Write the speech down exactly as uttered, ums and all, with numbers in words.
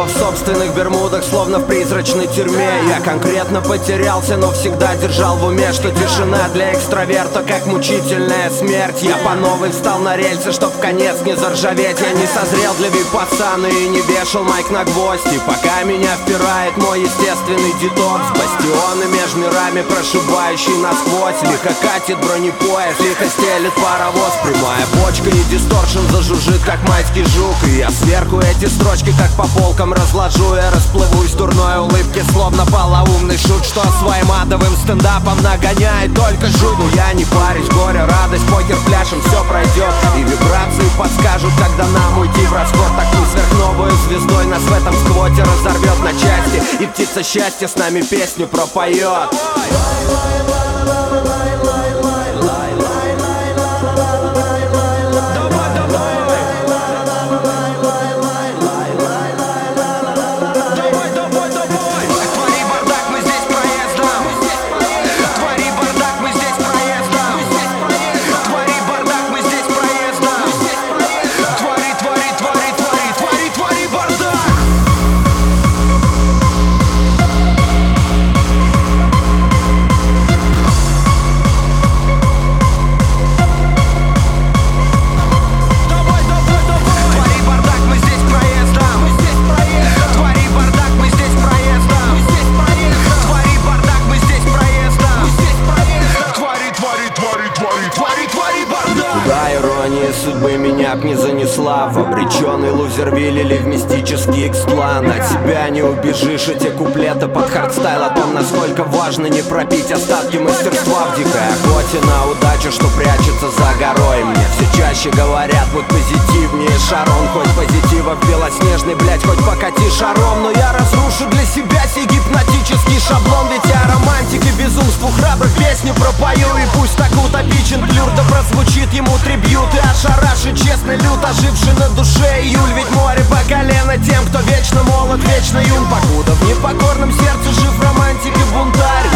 снова в собственных бермудах, словно в призрачной тюрьме. Я конкретно потерялся, но всегда держал в уме, что тишина для экстраверта как мучительная смерть. Я по новой встал на рельсы, чтоб в конец не заржаветь. Я не созрел для випассаны и не вешал майк на гвозди, пока меня впирает мой естественный детокс. Бастионы меж мирами, прошибающий насквозь. Лихо катит бронепоезд, лихо стелет паровоз. Прямая бочка и дисторшн зажужжит, как майский жук. И я сверху эти строчки как по полкам разложу. Я расплывусь в дурной улыбке, словно полоумный шут, что своим адовым стендапом нагоняет только жуть. Но я не парюсь, горе, радость, покер, пляшем, все пройдет. И вибрации подскажут, когда нам уйти в расход. Так пусть сверхновую звездой нас в этом сквоте разорвет на части, и птица счастья с нами песню пропоет. Куда ирония судьбы меня б не занесла в обреченный лузервиль или в мистический икс-план. От себя не убежишь, эти куплеты под хардстайл о том, насколько важно не пропить остатки мастерства в дикой охоте на удачу, что прячется за горой. Мне все чаще говорят, будь позитивнее, Шарон. Хоть позитива в белоснежный, блять, хоть покати шаром. Но я разрушу для себя сей гипнотический шаблон. Ведь я романтик и безумству храбрых песню пропою. И пусть так утопичен плюр, да прозвучит ему трибьют. И ошарашит честный люд, оживший на душе июль. Ведь море по колено тем, кто вечно молод, вечно юн. Покуда в непокорном сердце жив романтик и бунтарь.